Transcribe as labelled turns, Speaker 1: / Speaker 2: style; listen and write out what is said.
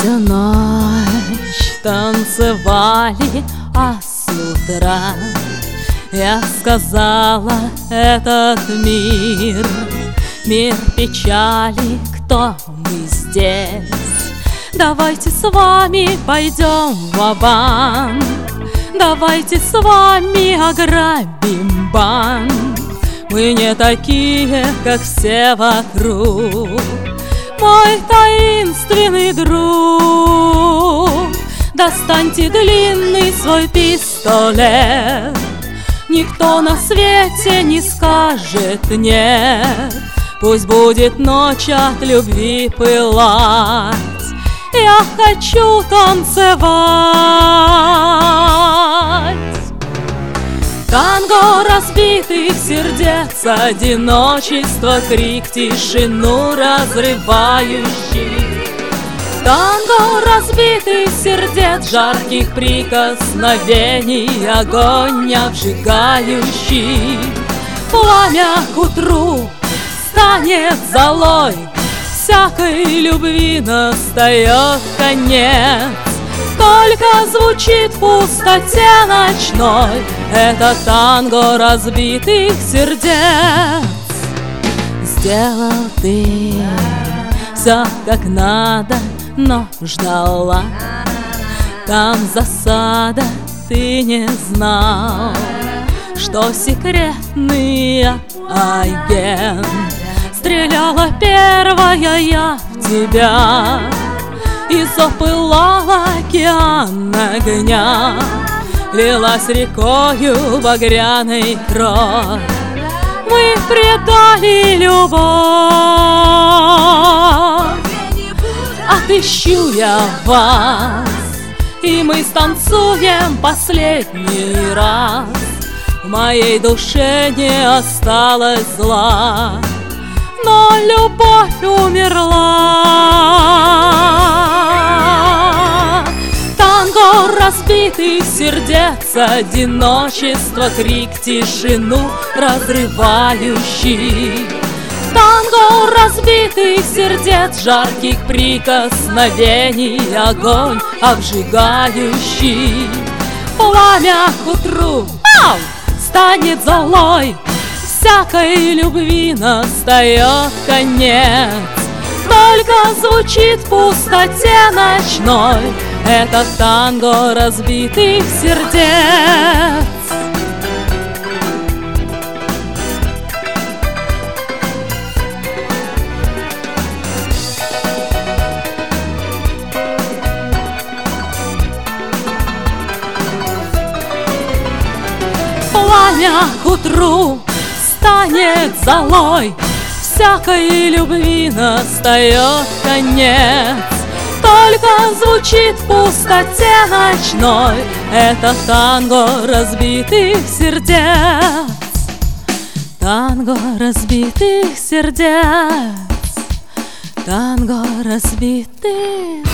Speaker 1: Всю ночь танцевали, а с утра я сказала: этот мир, мир печали, кто мы здесь? Давайте с вами пойдем ва-банк, давайте с вами ограбим банк. Мы не такие, как все вокруг, мой таинственный друг. Достаньте длинный свой пистолет, никто на свете не скажет нет. Пусть будет ночь от любви пылать, я хочу танцевать. Танго разбитых сердец, одиночество, крик, тишину разрывающий. Танго разбитых сердец, жарких прикосновений, огонь обжигающий. Пламя к утру станет золой, всякой любви настает конец. Только звучит в пустоте ночной это танго разбитых сердец. Сделал ты все как надо, но ждала, там засада, ты не знал, что секретный агент. Стреляла первая я в тебя, и запылал океан огня, лилась рекою багряной кровь. Мы предали любовь, отыщу я вас, и мы станцуем последний раз. В моей душе не осталось зла, но любовь умерла. Танго разбитых сердец, одиночество, крик, тишину разрывающий. Танго разбитых сердец, жарких прикосновений, огонь обжигающий. Пламя к утру станет золой, всякой любви настает конец. Только звучит в пустоте ночной это танго разбитых сердец. Пламя к утру станет золой, всякой любви настает конец. Только звучит в пустоте ночной это танго разбитых сердец. Танго разбитых сердец, танго разбитых